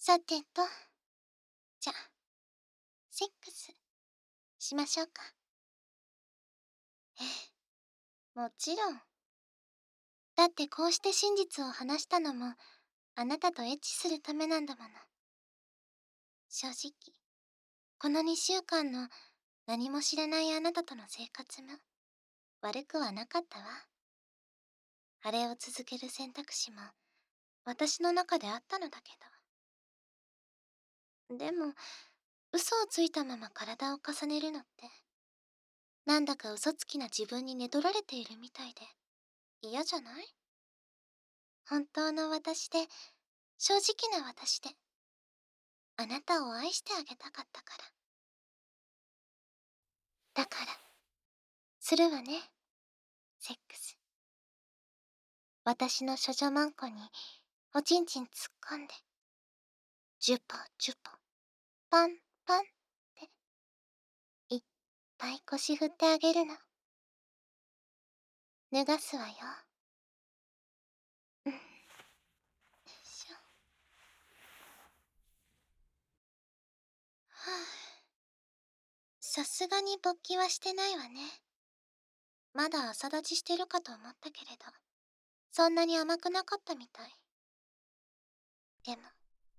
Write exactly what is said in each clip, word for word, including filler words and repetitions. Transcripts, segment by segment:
さてと、じゃ、セックスしましょうか。ええ、もちろん。だってこうして真実を話したのも、あなたとエッチするためなんだもの。正直、このにしゅうかんの何も知らないあなたとの生活も悪くはなかったわ。あれを続ける選択肢も私の中であったのだけど。でも、嘘をついたまま体を重ねるのって、なんだか嘘つきな自分に寝取られているみたいで嫌じゃない？本当の私で、正直な私で、あなたを愛してあげたかったから。だから、するわね、セックス。私の処女マンコにおちんちん突っ込んで、ジュポジュポ、パンパンって、いっぱい腰振ってあげるの。脱がすわよ。うん。よいしょ。はあ、さすがに勃起はしてないわね。まだ朝立ちしてるかと思ったけれど、そんなに甘くなかったみたい。でも、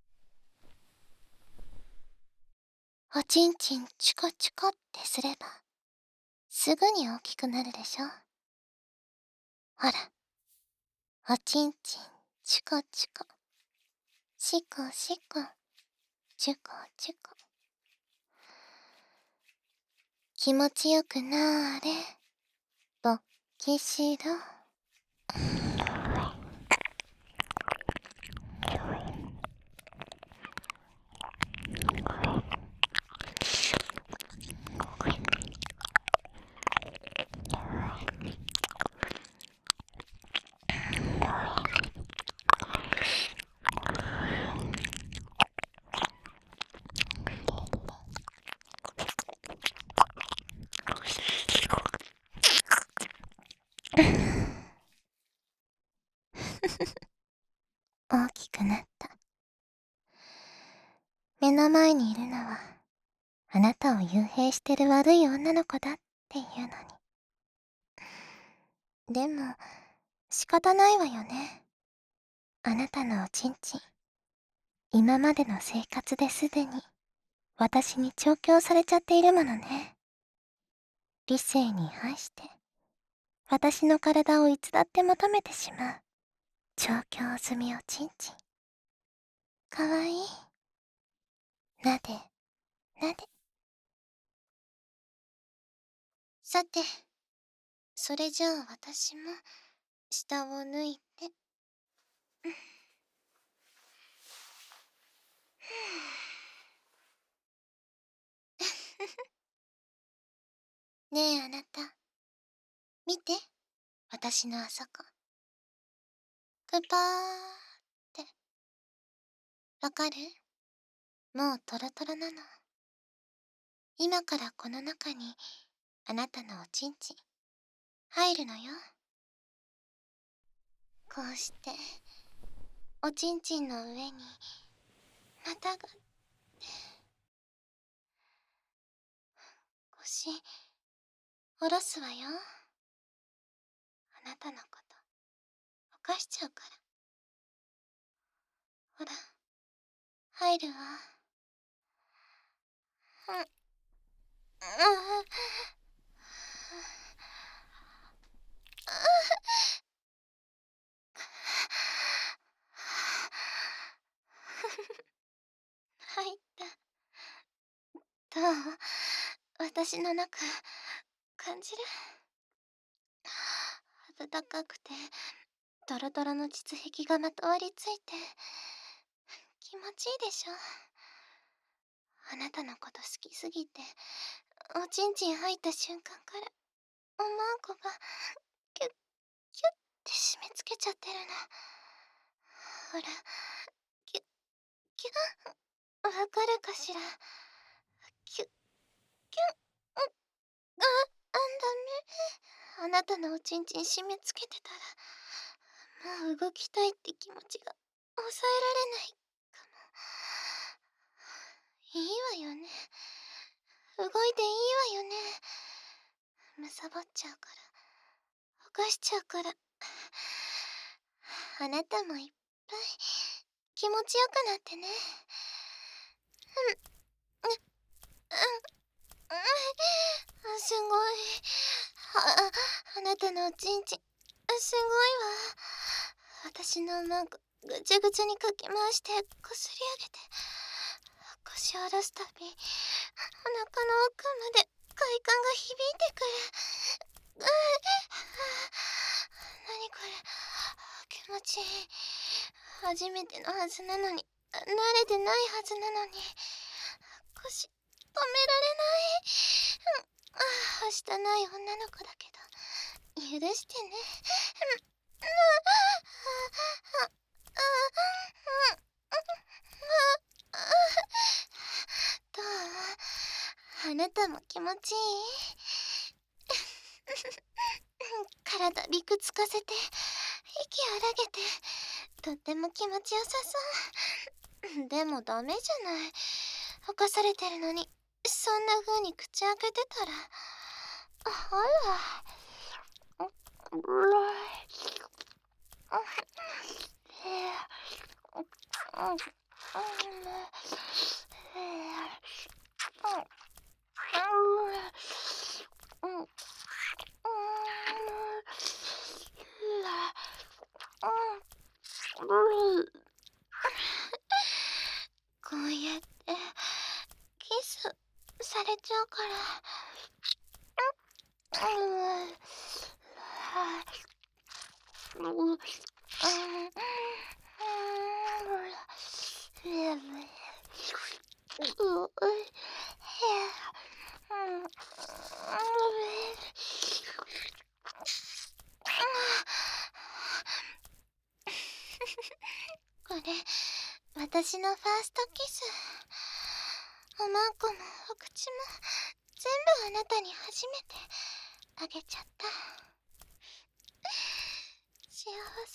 おちんちんチコチコってすれば、すぐに大きくなるでしょ。ほら、おちんちんチコチコ、シコシコ、チュコチュコ。気持ちよくなーれ、勃起しろ。大きくなった。目の前にいるのは、あなたを幽閉してる悪い女の子だっていうのに。でも、仕方ないわよね。あなたのおちんちん、今までの生活ですでに、私に調教されちゃっているものね。理性に反して、私の体をいつだって求めてしまう。調教済みおちんちん。かわいい。なで、なで。さて、それじゃあ私も、下を脱いで。ねえあなた、見て、私のあそこ。くぱーって。わかる？もうトロトロなの。今からこの中に、あなたのおちんちん、入るのよ。こうして、おちんちんの上に、またがって、腰、下ろすわよ。あなたのこと、犯しちゃうから。ほら、入るわ。うん、うん、入った。どう？私の中、感じる？暖かくて、ドロドロの膣壁がまとわりついて、気持ちいいでしょ？あなたのこと好きすぎて、おちんちん入った瞬間から、おまんこが、キュッ、キュッって締め付けちゃってるの。ほら、キュッ、キュッ、わかるかしら？キュッ、キュッ、ん、あ、あんだめ。あなたのおちんちん締め付けてたら、もう動きたいって気持ちが抑えられないかも。 いいわよね。動いていいわよね。むさぼっちゃうから、犯しちゃうから。あなたもいっぱい気持ちよくなってね。うん、うん、うん、すごい。あ、あなたのおちんちん、すごいわ。私の馬ぐぐちゃぐちゃにかき回してこすり上げて、腰を下ろすたび、お腹の奥まで快感が響いてくる。うん、何これ、気持ちいい。初めてのはずなのに、慣れてないはずなのに、腰止められない。うん、あ、はしたない女の子だけど許してね。うん、ああああどう？あなたも気持ちいい？体びくつかせて息荒げてとっても気持ちよさそう。でもダメじゃない。犯されてるのにそんな風に口開けてたら、あら、うらい。こうやってキスされちゃうから、うん、うん、これ私のファーストキス。おまんこもお口も全部あなたに初めてあげちゃった。幸せ。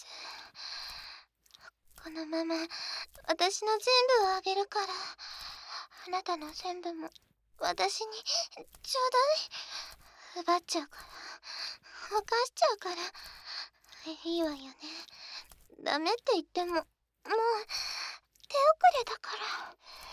このまま私の全部をあげるから、あなたの全部も私にちょうだい。奪っちゃうから、犯しちゃうから。いいわよね。ダメって言ってももう手遅れだから。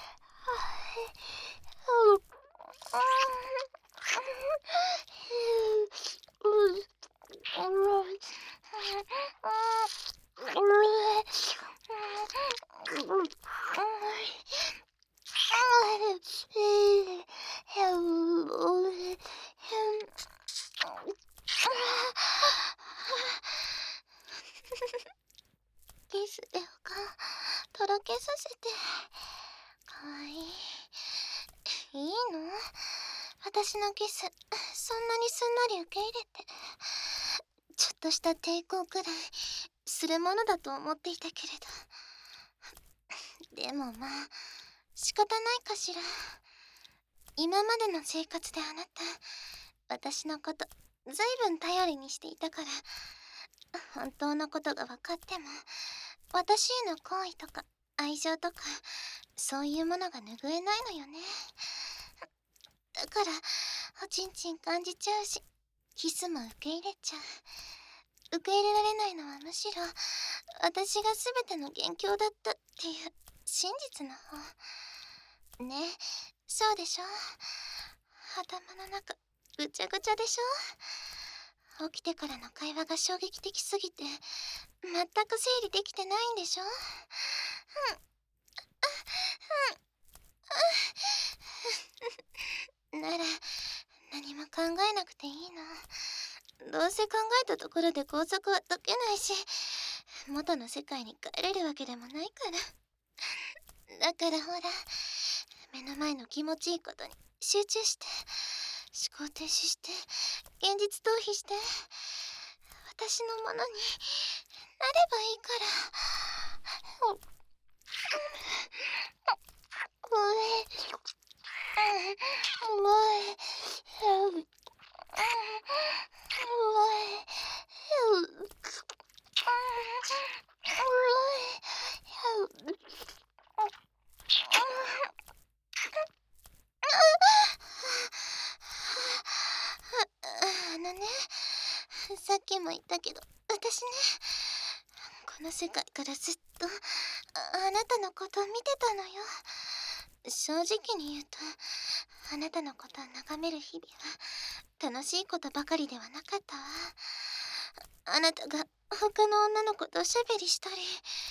キスでお顔とろけさせて。かわいい。いいの？私のキスそんなにすんなり受け入れて。ちょっとした抵抗くらいするものだと思っていたけれど、でもまあ仕方ないかしら。今までの生活であなた私のことずいぶん頼りにしていたから、本当のことが分かっても私への好意とか愛情とかそういうものが拭えないのよね。だからおちんちん感じちゃうし、キスも受け入れちゃう。受け入れられないのはむしろ私が全ての元凶だったっていう真実の方ね。そうでしょ？頭の中ぐちゃぐちゃでしょ？起きてからの会話が衝撃的すぎて全く整理できてないんでしょ？うん、なら何も考えなくていいの。どうせ考えたところで工作は解けないし、元の世界に帰れるわけでもないから。だからほら、目の前の気持ちいいことに集中して、思考停止して、現実逃避して、私のものになればいいから。う時も言ったけど、私ね、この世界からずっと あ, あなたのことを見てたのよ。正直に言うと、あなたのことを眺める日々は楽しいことばかりではなかったわ。あなたが他の女の子とおしゃべりしたり、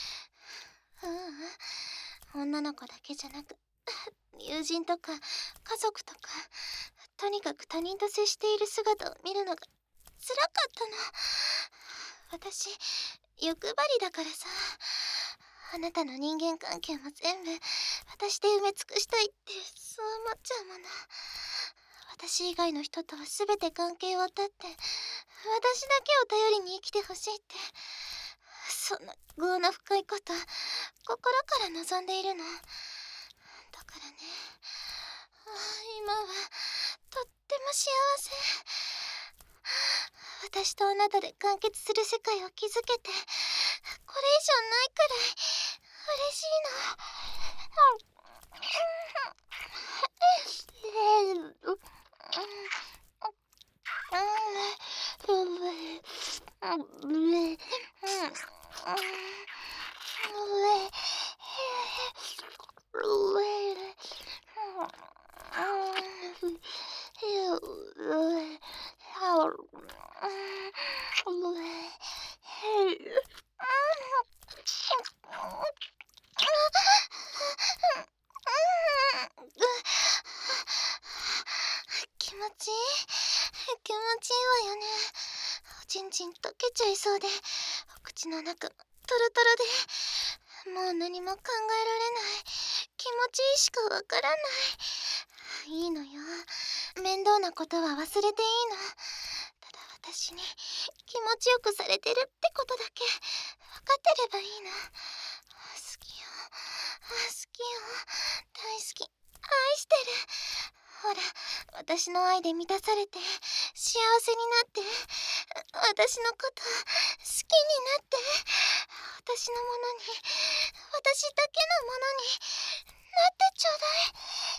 ううん、女の子だけじゃなく、友人とか家族とか、とにかく他人と接している姿を見るのが辛かったの。私、欲張りだからさ。あなたの人間関係も全部私で埋め尽くしたいってそう思っちゃうもの。私以外の人とは全て関係を断って私だけを頼りに生きてほしいって、そんな業の深いこと心から望んでいるの。だからね、今はとっても幸せ。私とあなたで完結する世界を築けて、これ以上ないくらい嬉しい気持ちいい気持ちいいわよね。おちんちん溶けちゃいそうで、お口の中トロトロで、もう何も考えられない。気持ちいいしかわからない。いいのよ、面倒なことは忘れていいの。ただ私に気持ちよくされてるってことだけ分かってればいいの。好きよ、好きよ、大好き、愛してる。ほら、私の愛で満たされて幸せになって、私のこと好きになって、私のものに、私だけのものになってちょうだい。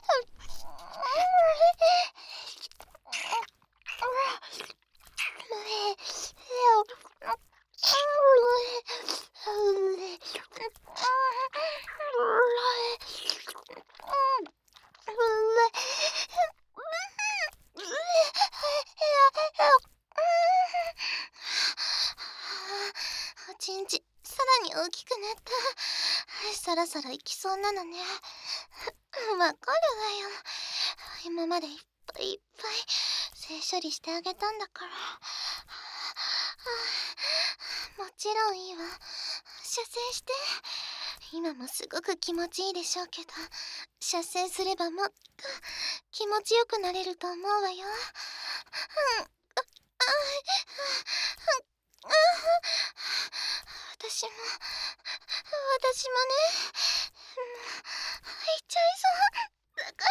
おちんちさらに大きくなった。そろそろ行きそうなのね。わかるわよ。今までいっぱいいっぱい性処理してあげたんだから。もちろんいいわ、射精して。今もすごく気持ちいいでしょうけど、射精すればもっと気持ちよくなれると思うわよ。私も私もね、入っちゃいそうだから。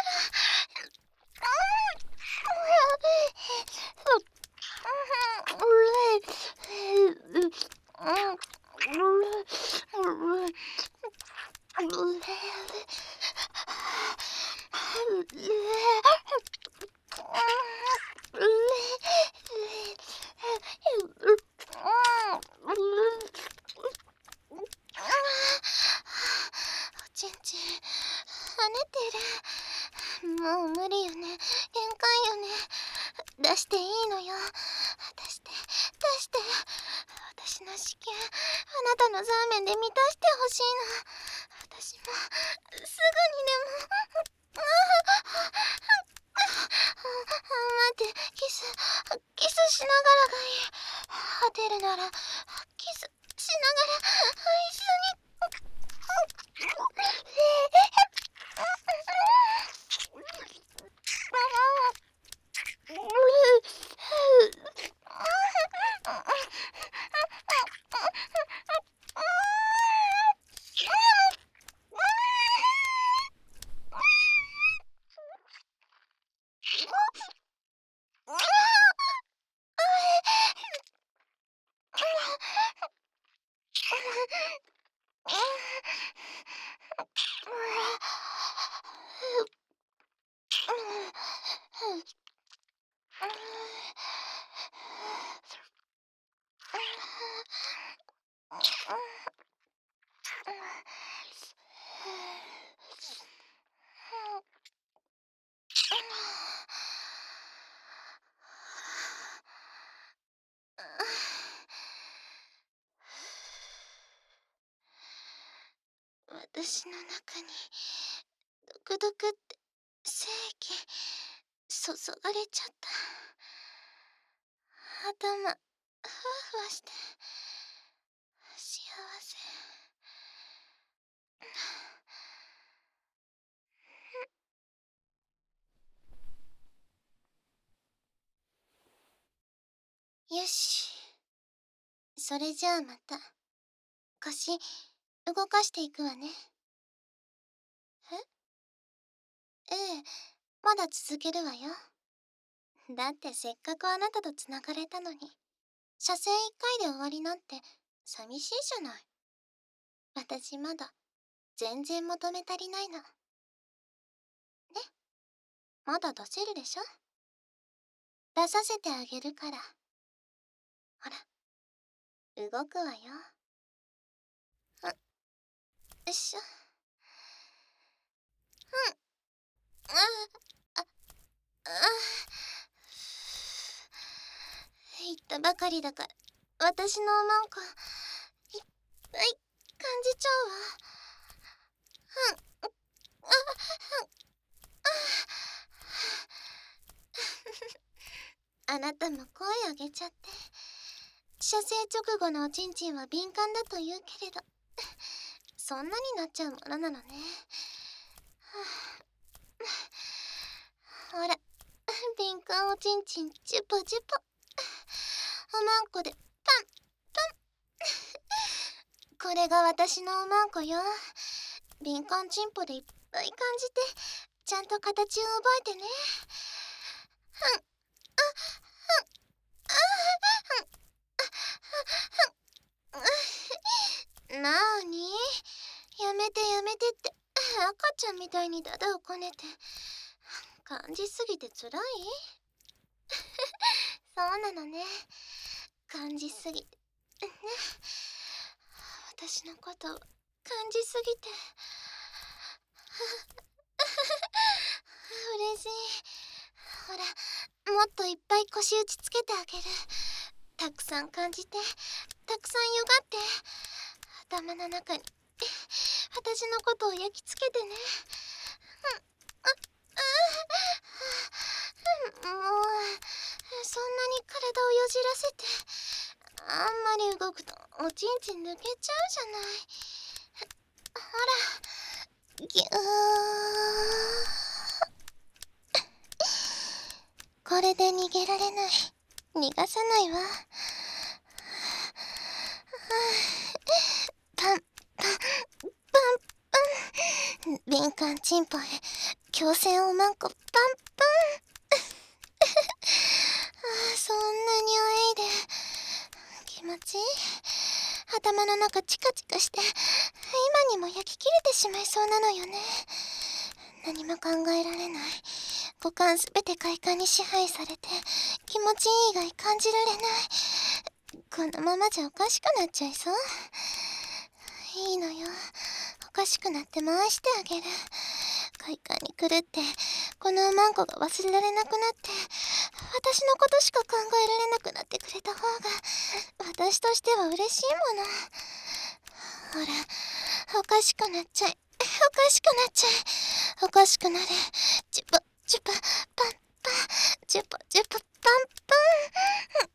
おちんち跳ねてる。もう無理よね、限界よね。出していいのよ、出して出して。私の子宮あなたのザーメンで満たしてほしいの。私もすぐにでも。待って、キスキスしながらがいい。果てるならキスしながら一緒に。 私の中にドクドクって精液注がれちゃった。頭ふわふわして幸せ。よし、それじゃあまた腰動かしていくわね。えええ、まだ続けるわよ。だってせっかくあなたとつながれたのに、射精一回で終わりなんて寂しいじゃない。私まだ全然求め足りないの。ね、まだ出せるでしょ。出させてあげるから。ほら、動くわよ。あ、よいしょ。うん、ああ、あ、あ、言ったばかりだから、私のおまんこ、いっぱい感じちゃうわ。うん、あ、あ、あなたも声上げちゃって。射精直後のおちんちんは敏感だと言うけれど、そんなになっちゃうものなのね。ほら、敏感おちんちんチュポチュポ。おまんこでパンパン。これが私のおまんこよ。敏感チンポでいっぱい感じて、ちゃんと形を覚えてね。ふん、あ、ふん、あ、ふん、ふん、なーに、やめてやめてって、赤ちゃんみたいにダダをこねて、感じすぎてつらい？そうなのね。感じすぎて。ね。私のことを感じすぎて。嬉しい。ほら、もっといっぱい腰打ちつけてあげる。たくさん感じて、たくさんよがって、頭の中に私のことを焼き付けてね。うん、あ、あ、もう、そんなに体をよじらせて、あんまり動くとおちんちん抜けちゃうじゃない。ほら、ぎゅー。これで逃げられない。逃がさないわ。パン、パン、パン、パン。敏感チンポへ、強制おまんこ、パン、パン。ああ、そんなにおいで。気持ちいい。頭の中チカチカして、今にも焼き切れてしまいそうなのよね。何も考えられない。五感すべて快感に支配されて、気持ちいい以外感じられない。このままじゃおかしくなっちゃいそう。いいのよ。おかしくなって回してあげる。快感に狂って、このおまんこが忘れられなくなって、私のことしか考えられなくなってくれた方が、私としては嬉しいもの。ほら、おかしくなっちゃい。おかしくなっちゃい。おかしくなれ。チュポ、チュポ、パンパン。チュポ、チュポ、パンパン。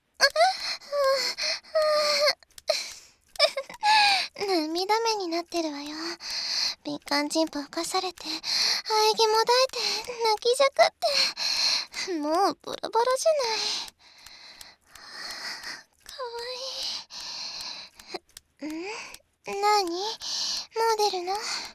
涙目になってるわよ。敏感チンポ浮かされて、喘ぎもだえて、泣きじゃくって、もうボロボロじゃない。かわいい。ん？なに？モデルの？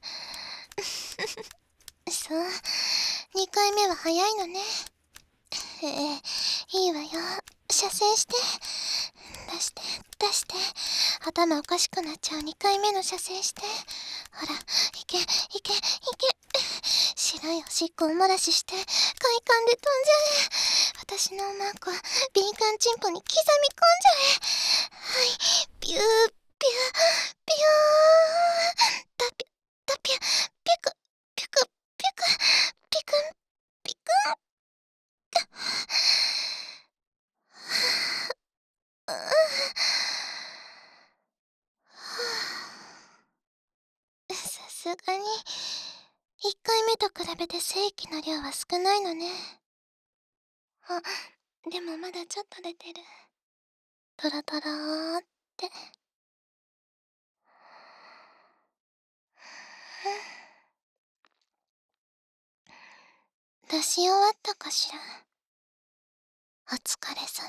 そう、にかいめは早いのね。ええ、いいわよ。射精して。出して、出して。頭おかしくなっちゃうにかいめの射精して。ほら、いけ、いけ、いけ。白いおしっこを漏らしして、快感で飛んじゃえ。私のおまんこ、敏感チンポに刻み込んじゃえ。はい、ピュー、ピュー、ピュー。タピュ、タピュ、ピュク、ピュク、ピュク、ピクン、ピクン。さすすがに、いっかいめと比べて精液の量は少ないのね。あ、でもまだちょっと出てる。トロトローって。出し終わったかしら。お疲れ様。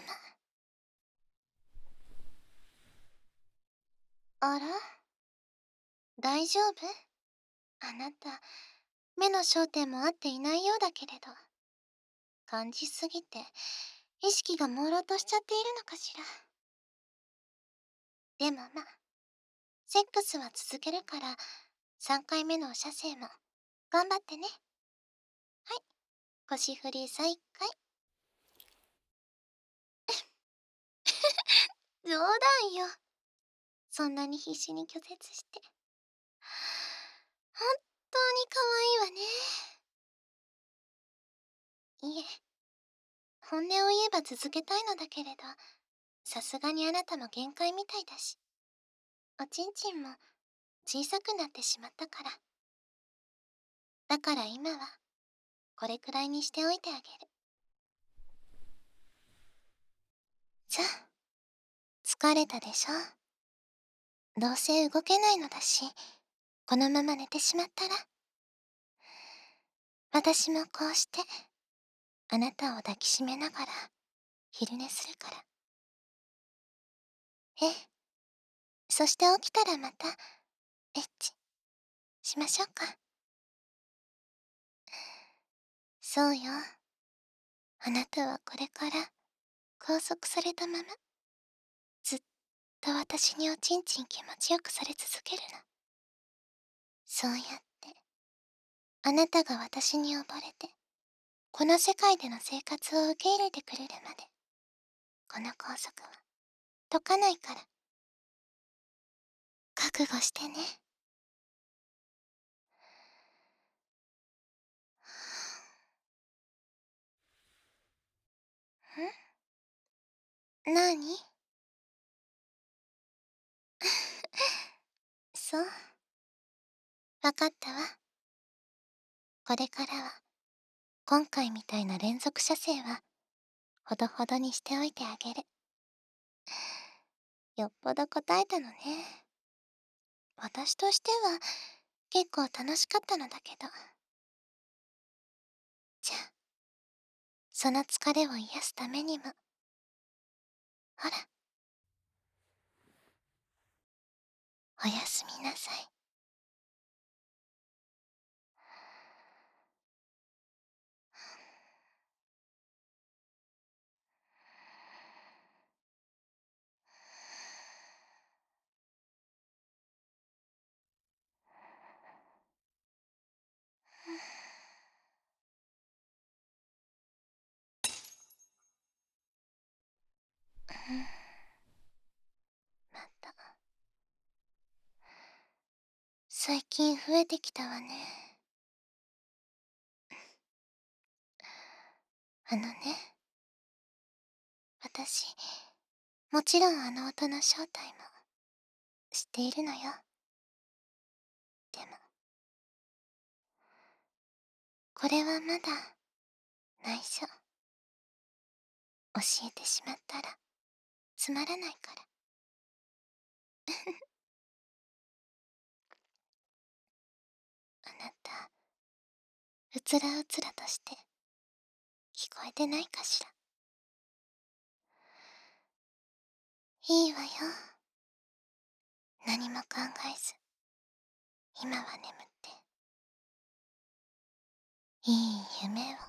あら、大丈夫？あなた、目の焦点も合っていないようだけれど。感じすぎて、意識が朦朧としちゃっているのかしら。でもまあ、セックスは続けるから、さんかいめのお射精も、頑張ってね。はい、腰振り再開。冗談よ。そんなに必死に拒絶して。本当に可愛いわね。いえ、本音を言えば続けたいのだけれど、さすがにあなたも限界みたいだし、おちんちんも小さくなってしまったから。だから今は、これくらいにしておいてあげる。さあ、疲れたでしょ。どうせ動けないのだし、このまま寝てしまったら、私もこうして、あなたを抱きしめながら、昼寝するから。ええ。そして起きたらまた、エッチ、しましょうか。そうよ。あなたはこれから、拘束されたまま、ずっと私におちんちん気持ちよくされ続けるの。そうやって、あなたが私に溺れて、この世界での生活を受け入れてくれるまで、この拘束は解かないから。覚悟してね。ん？なに？そう。わかったわ。これからは、今回みたいな連続射精は、ほどほどにしておいてあげる。よっぽど答えたのね。私としては、結構楽しかったのだけど。じゃあ、その疲れを癒すためにも。ほら。おやすみなさい。また。最近増えてきたわね。あのね。私、もちろんあの音の正体も知っているのよ。でも、これはまだ内緒。教えてしまったらつまらないから。あなた、うつらうつらとして聞こえてないかしら。いいわよ。何も考えず、今は眠って、いい夢を。